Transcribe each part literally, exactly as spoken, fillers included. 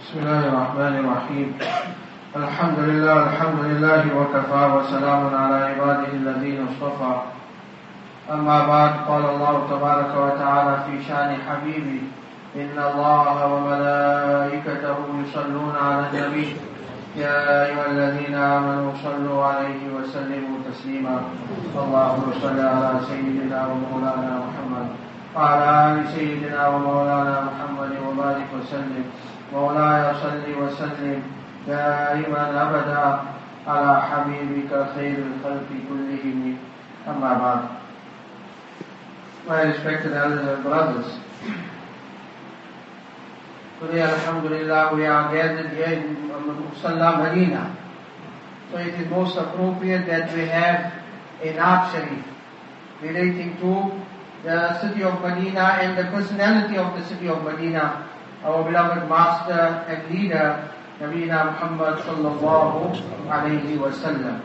بسم الله الرحمن الرحيم الحمد لله الحمد لله وكفى وسلام على عباده الذين اصطفى أما بعد قال الله تبارك وتعالى في شأن حبيبه إن الله وملائكته يصلون على النبي يا أيها الذين آمنوا صلوا عليه وسلموا تسليما اللهم صل على سيدنا ومولانا محمد وعلى آل سيدنا ومولانا محمد وبارك وسلم مولاي صل وسلم دائما أبدا على حبيبك خير الخلق كلهم أما بعد. My respected elders and brothers, today alhamdulillah we are gathered here in Musalla Medina, so it is most appropriate that we have a Naat Sharif relating to the city of Medina and the personality of the city of Medina, our beloved master and leader, Nabina Muhammad sallallahu alayhi wa sallam.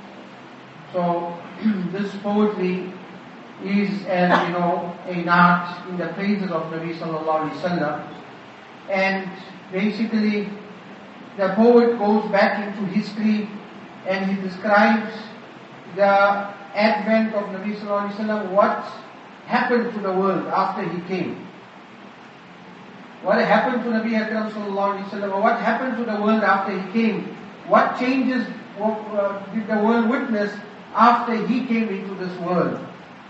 So, this poetry is, as you know, a naat in the praises of Nabi sallallahu alayhi wa sallam. And basically, the poet goes back into history and he describes the advent of Nabi sallallahu alayhi wa sallam, what happened to the world after he came. What happened to Nabi Akram sallallahu alayhi wa sallam, or what happened to the world after he came? What changes uh, did the world witness after he came into this world?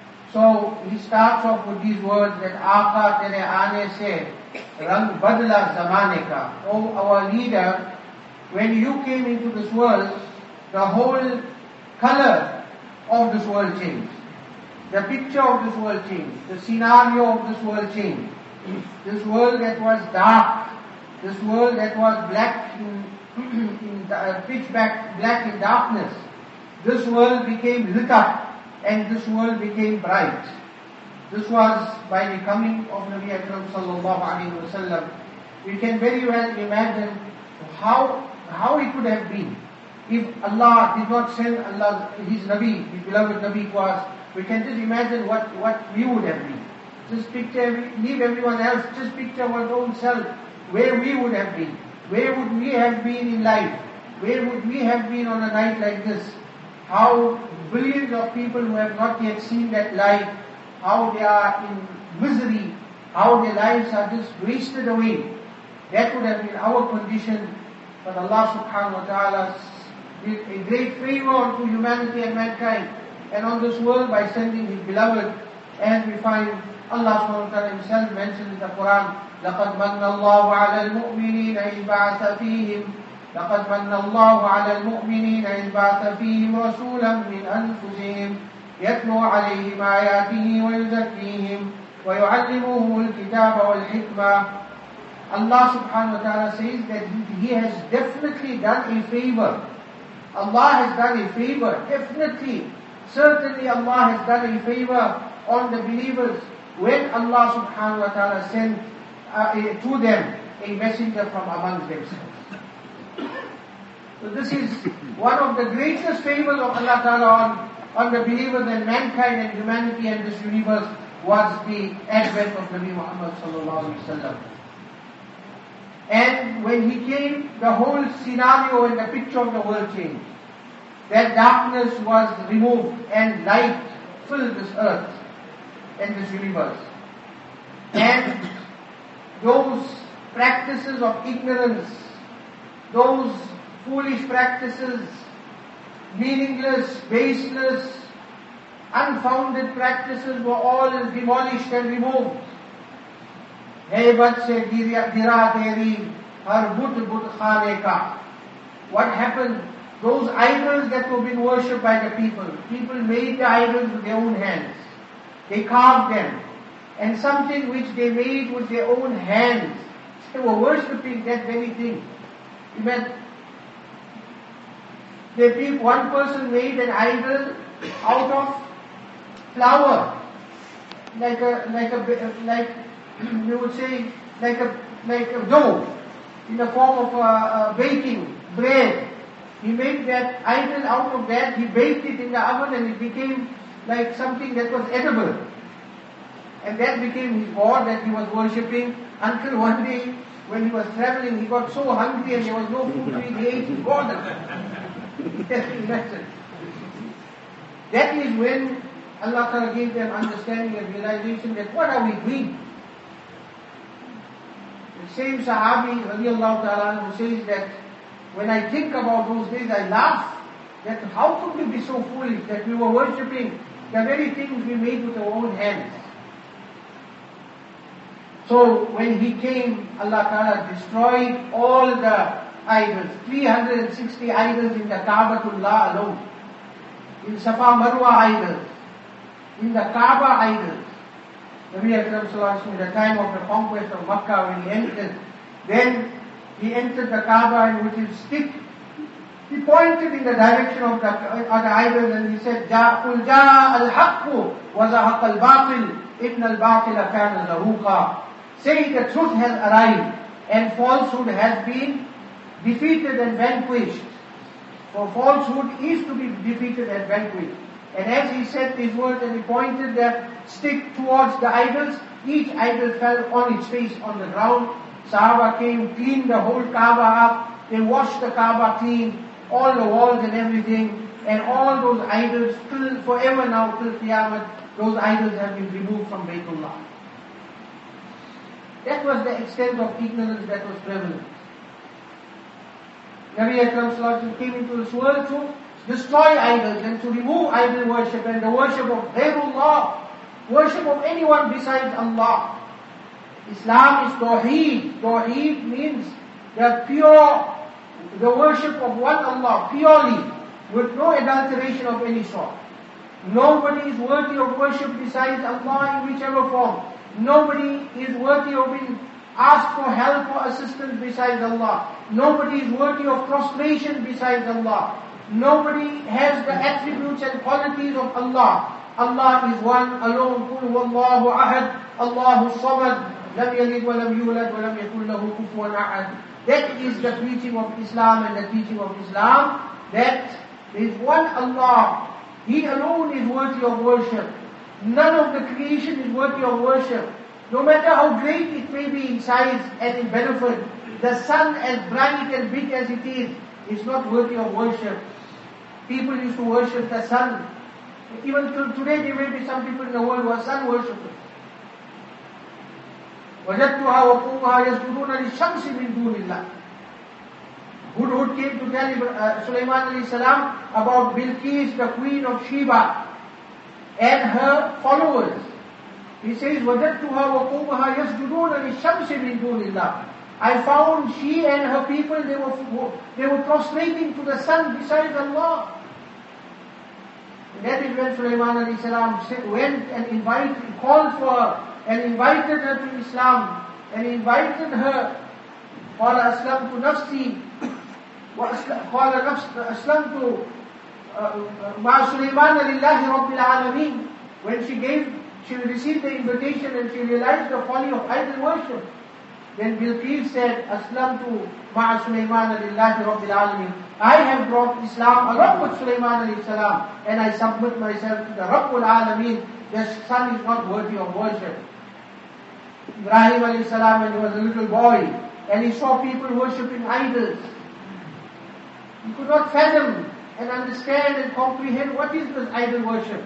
So he starts off with these words that Aqa tere aane se rang badla zamane ka. Oh, our leader, when you came into this world, the whole color of this world changed. The picture of this world changed. The scenario of this world changed. This world that was dark, this world that was black in, in uh, pitch black, black in darkness, this world became lit up and this world became bright. This was by the coming of Nabi Akram sallallahu alaihi wasallam. We can very well imagine how how it could have been if Allah did not send Allah His Nabi, His beloved Nabi to us. We can just imagine what, what we would have been. Just picture, leave everyone else, just picture our own self, where we would have been. Where would we have been in life? Where would we have been on a night like this? How billions of people who have not yet seen that light, how they are in misery, how their lives are just wasted away. That would have been our condition. But Allah subhanahu wa ta'ala did a great favor to humanity and mankind and on this world by sending His beloved. And we find Allah subhanahu wa ta'ala Himself mentioned in the Quran, لَقَدْ مَنَّ اللَّهُ عَلَى الْمُؤْمِنِينَ إِذْ بَعَثَ فِيهِمْ لَقَدْ مَنَّ اللَّهُ عَلَى الْمُؤْمِنِينَ إِذْ بَعَثَ فِيهِمْ رَسُولًا مِنْ أَنفُسِهِمْ يَتْلُو عَلَيْهِمْ آيَاتِهِ وَيُزَكِّيهِمْ وَيُعَلِّمُهُمُ الْكِتَابَ وَالْحِكْمَةَ. Allah subhanahu wa ta'ala says that He, he has definitely done a favor. Allah has done a favor, definitely. Certainly Allah has done a favor on the believers when Allah subhanahu wa ta'ala sent uh, to them a messenger from amongst themselves. So this is one of the greatest favors of Allah ta'ala on, on the believers and mankind and humanity and this universe was the advent of Nabi Muhammad sallallahu alaihi wasallam. And when he came, the whole scenario and the picture of the world changed. That darkness was removed and light filled this earth and this universe. And those practices of ignorance, those foolish practices, meaningless, baseless, unfounded practices were all demolished and removed. Haibat se dira teri har but but khane ka. What happened? Those idols that were being worshipped by the people, people made the idols with their own hands. They carved them. And something which they made with their own hands, they were worshipping that very thing. Imagine, the people, one person made an idol out of flour, like a like a like you would say like a like a dough in the form of a, a baking bread. He made that idol out of that. He baked it in the oven, and it became like something that was edible. And that became his god that he was worshipping until one day when he was traveling, he got so hungry and there was no food to eat, he ate his garden. That is when Allah Ta'ala gave them understanding and realization that what are we doing? The same Sahabi radiallahu ta'ala who says that when I think about those days I laugh, that how could we be so foolish that we were worshipping the very things we made with our own hands. So when he came, Allah Ta'ala destroyed all the idols, three hundred sixty idols in the Kaabatullah alone, in Safa Marwa idols, in the Kaaba idols. Nabi Akram Sallallahu Alaihi Wasallam, the time of the conquest of Makkah, when he entered, then he entered the Kaaba and with his stick, he pointed in the direction of the, of the idols and he said, قُلْ جَاءَ الْحَقُّ وَزَهَقَ الْبَاطِلِ إِنَّ الْبَاطِلَ كَانَ زَهُوقًا. Say the truth has arrived and falsehood has been defeated and vanquished. For falsehood is to be defeated and vanquished. And as he said these words and he pointed the stick towards the idols, each idol fell on its face on the ground. Sahaba came, cleaned the whole Kaaba up, they washed the Kaaba clean, all the walls and everything, and all those idols, till forever now, till Qiyamah, those idols have been removed from Baytullah. That was the extent of ignorance that was prevalent. Nabi Akram Sallallahu Alaihi Wasallam came into this world to destroy idols and to remove idol worship and the worship of Ghairullah, worship of anyone besides Allah. Islam is Tawheed. Tawheed means the pure, the worship of one Allah, purely, with no adulteration of any sort. Nobody is worthy of worship besides Allah in whichever form. Nobody is worthy of being asked for help or assistance besides Allah. Nobody is worthy of prostration besides Allah. Nobody has the attributes and qualities of Allah. Allah is one alone. قُلْ وَاللَّهُ أَحَدٌ اللَّهُ الصَّمَدُ لَمْ يَلِدْ وَلَمْ يُولَدْ وَلَمْ يَكُنْ لَهُ كُفُوًا أَحَدٌ. That is the preaching of Islam and the teaching of Islam, that there is one Allah. He alone is worthy of worship. None of the creation is worthy of worship. No matter how great it may be in size and in benefit, the sun as bright and big as it is, is not worthy of worship. People used to worship the sun. Even till today there may be some people in the world who are sun worshippers. وَجَدْتُهَا وَقُومُهَا يَسْجُدُونَ لِلشَّمْسِ مِن دُونِ اللَّهِ. Hudhud came to tell uh, Sulaiman alayhi salam about Bilqis, the queen of Sheba, and her followers. He says, وَجَدْتُهَا وَقُومُهَا يَسْجُدُونَ لِلشَّمْسِ مِن دُونِ اللَّهِ. I found she and her people, they were, they were prostrating to the sun besides Allah. And that is when Sulaiman alayhi salam went and invited, called for her, and invited her to Islam, and invited her. قال أسلمت نفسي قال أسلمت مع سليمان لله رب العالمين. When she gave, she received the invitation and she realized the folly of idol worship. Then Bilqis said, أسلمت مع سليمان لله رب العالمين. I have brought Islam along with Sulaiman alayhi salam, and I submit myself to the Rabbul Alameen. The sun is not worthy of worship. Ibrahim alayhi salam, when he was a little boy, and he saw people worshipping idols, he could not fathom and understand and comprehend what is this idol worship.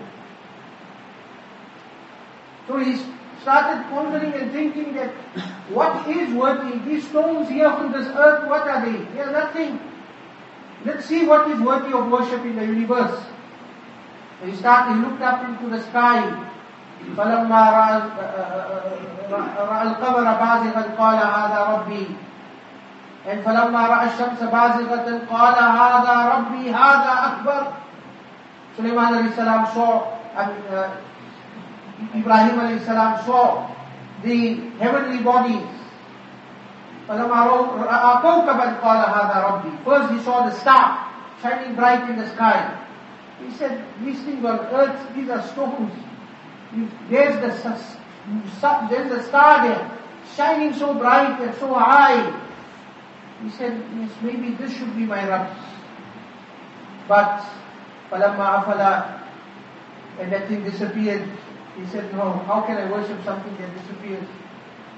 So he started pondering and thinking that what is worthy? These stones here on this earth, what are they? They are nothing. Let's see what is worthy of worship in the universe. So he started, he looked up into the sky. فَلَمَّا رَأَى الْقَمَرَ بَازِغًا قَالَ هَذَا رَبِّي. And فَلَمَّا رَأَى الشَّمْسَ بَازِغَةً قَالَ هَذَا رَبِّي هَذَا أَكْبَرُ. Sulaiman alayhi salam saw, uh, Ibrahim alayhi salam saw the heavenly bodies. فَلَمَّا رَأَى كَوْكَبًا قَالَ هَذَا رَبِّي. First he saw the star shining bright in the sky. He said, these things on earth, these are stones. There's the, there's the star there, shining so bright and so high. He said, yes, maybe this should be my Rabb. But, فَلَمَّا أَفَلَا, and that thing disappeared. He said, no, how can I worship something that disappears?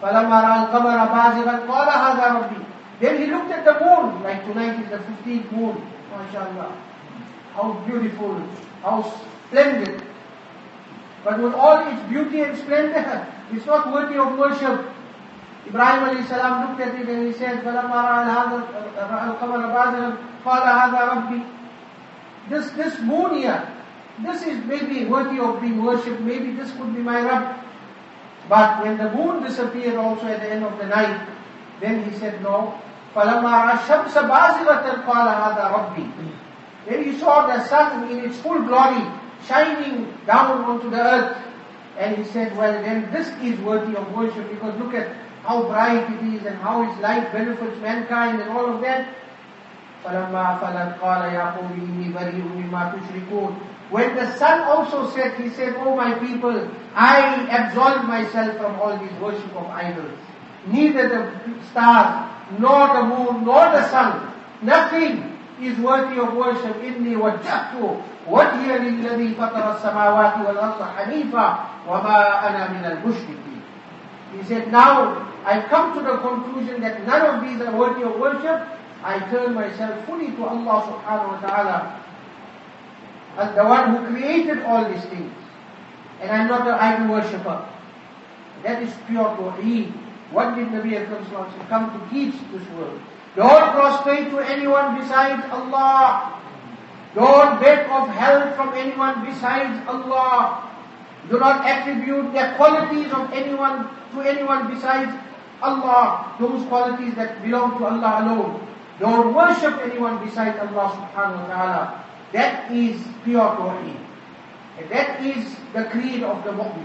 فَلَمَّا رَأَى الْقَمَرَ بَازِغًا قَالَ هَذَا رَبِّي. Then he looked at the moon, like tonight is the fifteenth moon, mashallah. How beautiful, how splendid. But with all its beauty and splendor, it's not worthy of worship. Ibrahim alayhi salam looked at it and he said, فَلَمَّا رَأَى الْقَمَرَ بَازِغًا قَالَ هَذَا رَبِّي. This, this moon here, this is maybe worthy of being worshipped, maybe this could be my Rabb. But when the moon disappeared also at the end of the night, then he said, no. فَلَمَّا رَأَى الشَّمْسَ بَازِغَةً قَالَ هَذَا رَبِّي. Then he saw the sun in its full glory, shining down onto the earth. And he said, well then this is worthy of worship, because look at how bright it is and how its light benefits mankind and all of that. فَلَمَّا أَفَلَتْ قَالَ يَا قَوْمِ إِنِّي بَرِيءٌ مِّمَّا تُشْرِكُونَ. When the sun also set, he said, oh my people, I absolve myself from all this worship of idols. Neither the stars, nor the moon, nor the sun, nothing is worthy of worship. إِنِّي وَجَّهْتُ وَجْهِيَ لِلَّذِي فَطَرَ السَّمَاوَاتِ وَالْأَرْضَ حَنِيفًا وَمَا أَنَا مِنَ الْمُشْرِكِينَ. He said, now I come to the conclusion that none of these are worthy of worship. I turn myself fully to Allah subhanahu wa ta'ala, as the one who created all these things. And I'm not an idol worshipper. That is pure Tawheed. What did Nabi Akram sallallahu alaihi wasallam come to teach this world? Don't prostrate to anyone besides Allah. Don't beg of help from anyone besides Allah. Do not attribute the qualities of anyone to anyone besides Allah. Those qualities that belong to Allah alone. Don't worship anyone besides Allah subhanahu wa ta'ala. That is pure Tawheed. And that is the creed of the Mu'min.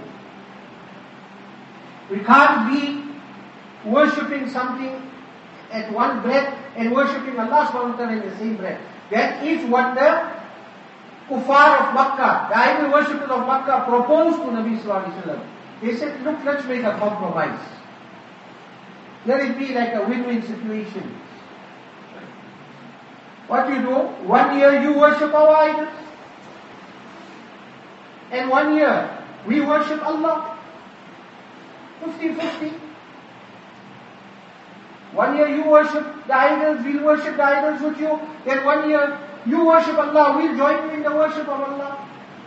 We can't be worshipping something at one breath and worshipping Allah subhanahu wa ta'ala in the same breath. That is what the kuffar of Makkah, the idol worshippers of Makkah proposed to Nabi sallallahu alaihi wasallam. They said, look, let's make a compromise. Let it be like a win-win situation. What you do? One year you worship our idols. And one year we worship Allah. fifty-fifty. One year you worship the idols, we'll worship the idols with you. Then one year you worship Allah, we'll join you in the worship of Allah.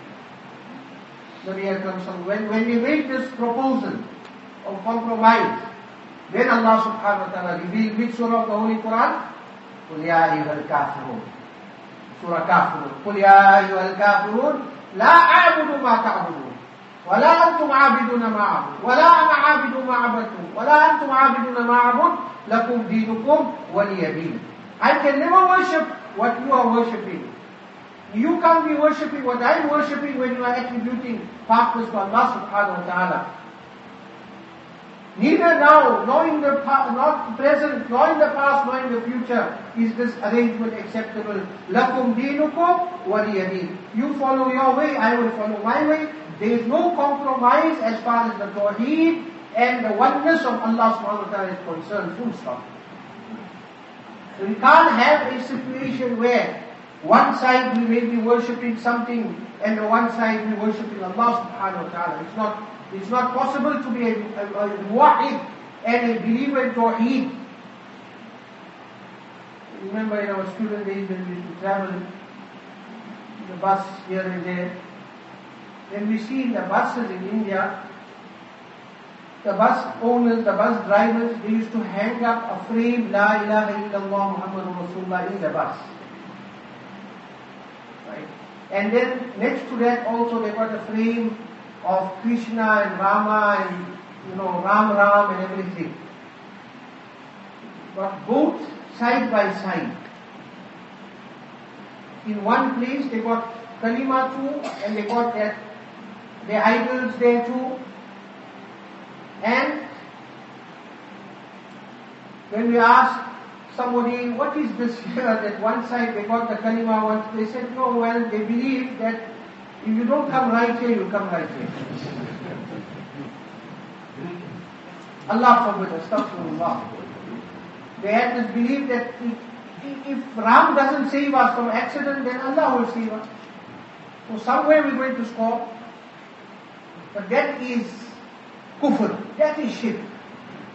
Nabi Akram sallallahu alaihi wasallam, when, when we make this proposal of compromise, then Allah subhanahu wa ta'ala revealed which surah of the Holy Quran? قُلْ يَا أَيُّهَا الْكَافِرُونَ. Surah Kafirun. قُلْ يَا أَيُّهَا الْكَافِرُونَ لَا أَعْبُدُ مَا تَعْبُدُونَ وَلَا أَنْتُمْ عَابِدُونَ مَا أَعْبُدُ وَلَا أَنَا عَابِدٌ مَا عَبَدتُّمْ وَلَا أَنْتُمْ عَابِدُونَ مَا أَعْبُدُ لَكُمْ دِينُكُمْ وَلِيَ دِينِ. I can never worship what you are worshipping. You can't be worshipping what I am worshipping when you are attributing partners to Allah subhanahu wa ta'ala. Neither now, nor in the past, not present, nor in the past, nor in the future is this arrangement acceptable. Lakum dinukum waliya din. You follow your way, I will follow my way. There is no compromise as far as the Tawheed and the oneness of Allah subhanahu wa ta'ala is concerned. Full stop. So we can't have a situation where one side we may be worshipping something and the one side we worshipping Allah subhanahu wa ta'ala. It's not It's not possible to be a, a, a muwahid and a believer in Tawheed. Remember in our student days when we used to travel in the bus here and there, when we see in the buses in India, the bus owners, the bus drivers, they used to hang up a frame, La ilaha illallah Muhammadur Rasulullah, in the bus. Right? And then next to that also they got a frame of Krishna and Rama and, you know, Ram Ram and everything. But both side by side. In one place they got Kalima too, and they got that, the idols there too. And when we asked somebody, what is this here, that one side they got the Kalima, one, they said, no, well, they believe that if you don't come right here, you come right here. Allah forbid, astaghfirullah. They had this belief that if, if Ram doesn't save us from accident, then Allah will save us. So somewhere we're going to score. But that is kufr, that is shirk.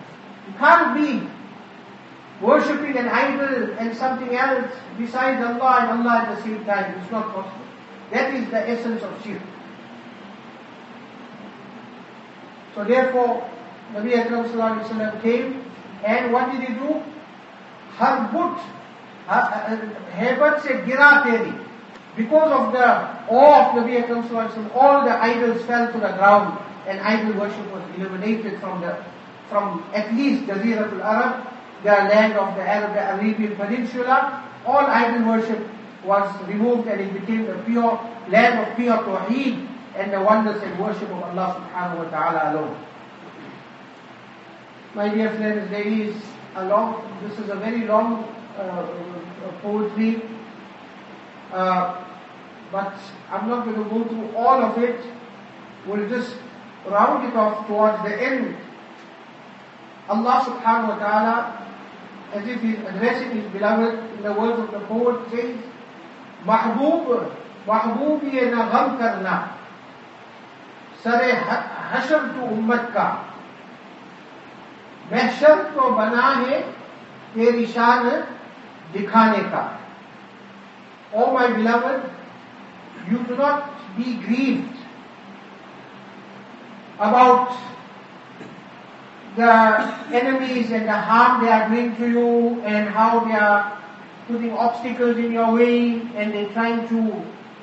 You can't be worshipping an idol and something else besides Allah and Allah at the same time. It's not possible. That is the essence of shirk. So therefore, Nabi Akram sallallahu alaihi wasallam came, and what did he do? Harbut, hebat se gira teri. Because of the awe of Nabi Akram sallallahu alaihi wasallam, all the idols fell to the ground, and idol worship was eliminated from the, from at least Jaziratul Arab, the land of the Arab, the Arabian Peninsula. All idol worship was removed, and it became the pure land of pure Tawheed and the wonders and worship of Allah subhanahu wa ta'ala alone. My dear friends, there is a long, this is a very long uh, poetry, uh, but I'm not going to go through all of it. We'll just round it off towards the end. Allah subhanahu wa ta'ala, as if He's addressing His beloved, in the words of the poet, says, Mahboob, Mahboobi na gham karna, Sare hashr tu ummat ka, महशर तो बना है तेरी शान दिखाने का. Oh my beloved, you do not be grieved about the enemies and the harm they are doing to you, and how they are putting obstacles in your way, and they're trying to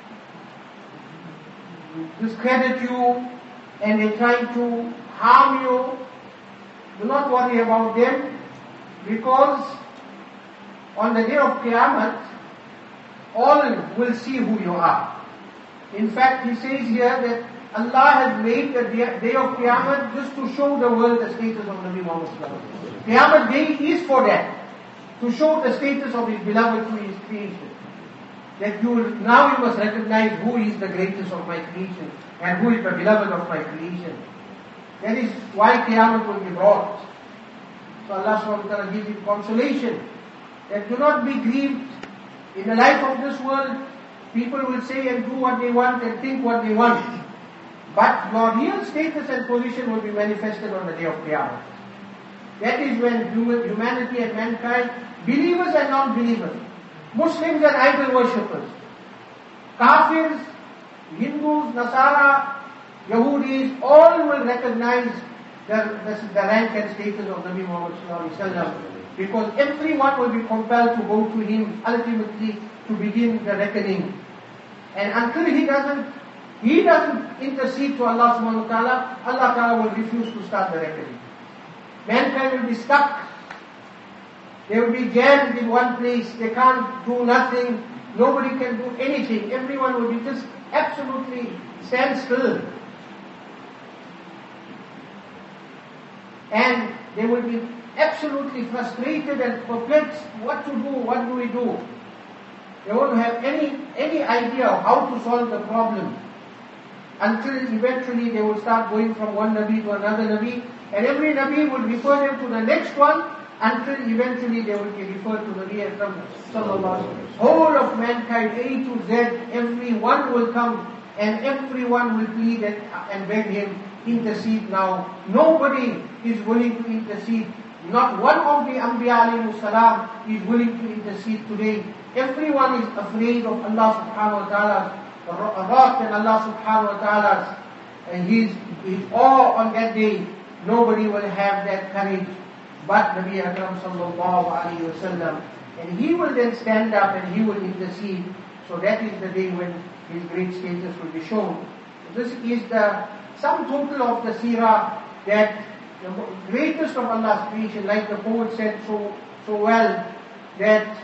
discredit you, and they're trying to harm you. Do not worry about them, because on the day of Qiyamah, all will see who you are. In fact, he says here that Allah has made the day of Qiyamah just to show the world the status of Nabi Muhammad sallallahu alaihi wasallam. Qiyamah day is for that, to show the status of His beloved to His creation. That you will, now you must recognize who is the greatest of my creation and who is the beloved of my creation. That is why Qiyamah will be brought. So Allah subhanahu wa ta'ala gives you consolation that do not be grieved. In the life of this world, people will say and do what they want and think what they want. But your real status and position will be manifested on the day of Qiyamah. That is when humanity and mankind, believers and non-believers, Muslims and idol worshippers, Kafirs, Hindus, Nasara, Yahudis, all will recognize the, the, the rank and status of Nabi Muhammad sallallahu alaihi wasallam, because everyone will be compelled to go to him ultimately to begin the reckoning. And until he doesn't, he doesn't intercede to Allah subhanahu wa ta'ala, Allah ta'ala will refuse to start the reckoning. Mankind will be stuck. They will be jammed in one place. They can't do nothing. Nobody can do anything. Everyone will be just absolutely stand still. And they will be absolutely frustrated and perplexed. What to do? What do we do? They won't have any, any idea of how to solve the problem. Until eventually they will start going from one Nabi to another Nabi. And every Nabi will refer them to the next one, until eventually they will be referred to Nabi Akram sallallahu alaihi wasallam. Whole of mankind, A to Z, everyone will come and everyone will plead and, and beg him, intercede now. Nobody is willing to intercede. Not one of the Anbiya alayhi salam is willing to intercede today. Everyone is afraid of Allah subhanahu wa ta'ala's wrath and Allah subhanahu wa ta'ala's and his, his awe on that day. Nobody will have that courage but Nabi Akram sallallahu alayhi wa sallam. And he will then stand up and he will intercede. So that is the day when his great status will be shown. This is the sum total of the seerah, that the greatest of Allah's creation, like the poet said so so well, that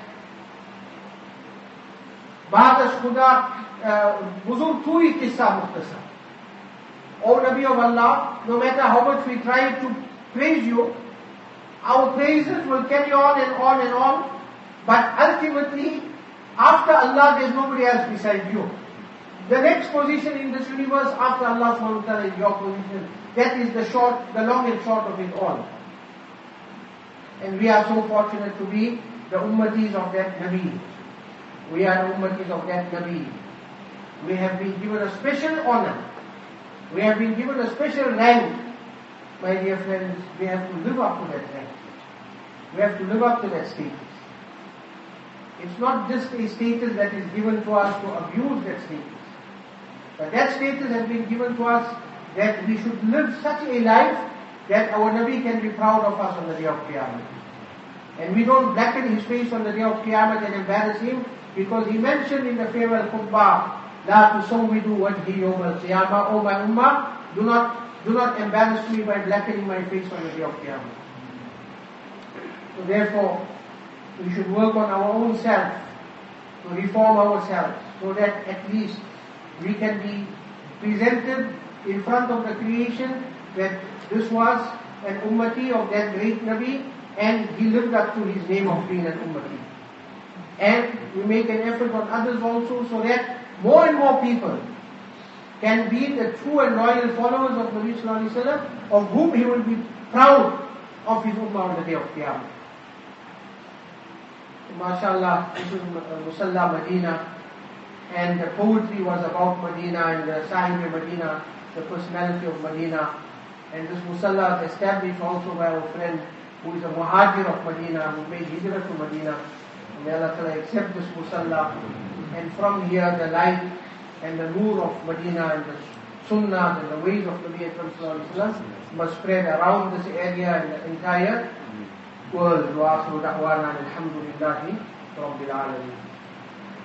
Ba'das Khuda Buzurg tu hi qissa mukhtasar. O Nabi of Allah, no matter how much we try to praise you, our praises will carry on and on and on, but ultimately, after Allah, there is nobody else beside you. The next position in this universe after Allah subhanahu wa ta'ala is your position. That is the short, the long and short of it all. And we are so fortunate to be the ummatis of that Nabi. We are the ummatis of that Nabi. We have been given a special honor. We have been given a special rank my dear friends, we have to live up to that rank. We have to live up to that status. It's not just a status that is given to us to abuse that status. But that status has been given to us that we should live such a life that our Nabi can be proud of us on the day of Qiyamah. And we don't blacken his face on the day of Qiyamah and embarrass him, because he mentioned in the farewell khutbah, La tusawwidu wajhi yawm al-qiyamah, O my ummah, do not, do not embarrass me by blackening my face on the day of Qiyamah. So therefore, we should work on our own self, to reform ourselves, so that at least we can be presented in front of the creation that this was an ummati of that great Nabi, and he lived up to his name of being an ummati. And we make an effort on others also, so that more and more people can be the true and loyal followers of Nabi Sallallahu Alaihi Wasallam, of whom he will be proud of his ummah on the day of Qiyamah. MashaAllah, this is Musalla Medina, and the poetry was about Medina and the Sahib Medina, the personality of Medina. And this Musalla is established also by our friend who is a Muhajir of Medina, who made hijrah to Medina. May Allah Ta'ala accept this Musalla. And from here the light and the nur of Medina and the sunnah and the ways of Nabi Akram Sallallahu Alaihi Wasallam must spread around this area and the entire world. Wa akhiru da'wana alhamdulillahi rabbil alameen.